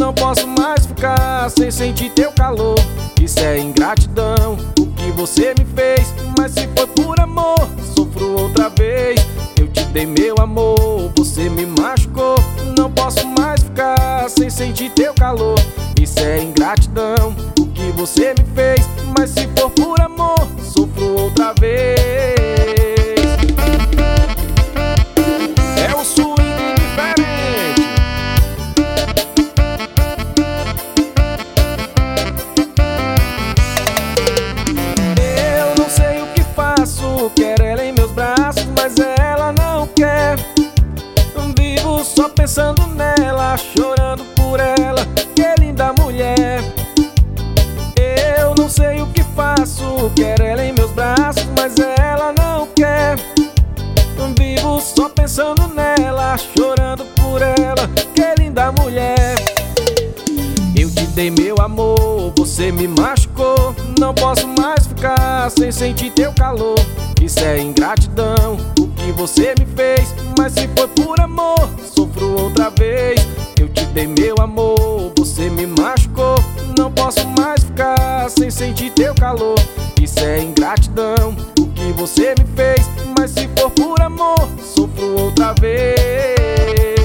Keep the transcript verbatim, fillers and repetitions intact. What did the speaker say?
não posso mais ficar sem sentir teu calor. Isso é ingratidão, o que você me fez. Mas se foi por amor, sofro outra vez. Eu te dei meu amor, você me machucou. Não posso mais ficar sem sentir teu calor. Isso é ingratidão, o que você me fez. Mas se for por amor, sofro outra vez. É o swing diferente. Eu não sei o que faço, quero ela em meus braços, mas ela não quer. Vivo só pensando nela, chorando por ela, que linda mulher. Eu não sei o que faço, quero ela em meus braços, mas ela não quer. Vivo só pensando nela, chorando por ela, que linda mulher. Eu te dei meu amor, você me machucou. Não posso mais ficar sem sentir teu calor. Isso é ingratidão, o que você me fez. Mas se foi por amor, sofro outra vez. Eu te dei meu amor, você me machucou. Não posso mais ficar sem sentir teu calor. Isso é ingratidão, o que você me fez. Mas se for por amor, sofro outra vez.